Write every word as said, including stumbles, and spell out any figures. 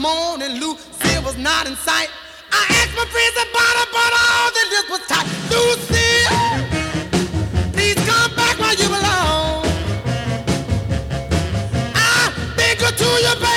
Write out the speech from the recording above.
morning, Lucille was not in sight. I asked my friends about her, but all the list was tight. Lucille, please come back where you belong. I beg her to your back.